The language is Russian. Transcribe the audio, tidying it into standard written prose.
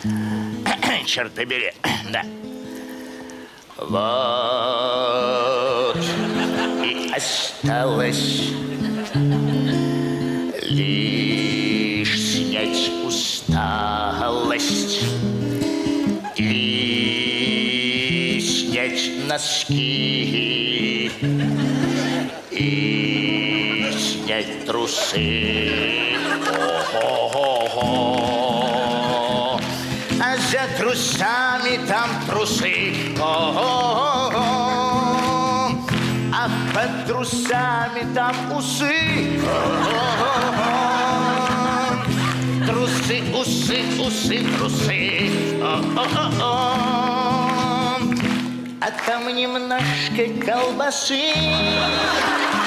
Черт побери, да. Вот и осталось лишь снять усталость и снять носки и снять трусы. О-хо-хо-хо. А за трусами там трусы. О-хо-хо-хо. А под трусами там усы. О-хо-хо-хо. Трусы, усы, усы, трусы. О-хо-хо-хо. А там немножко колбасы.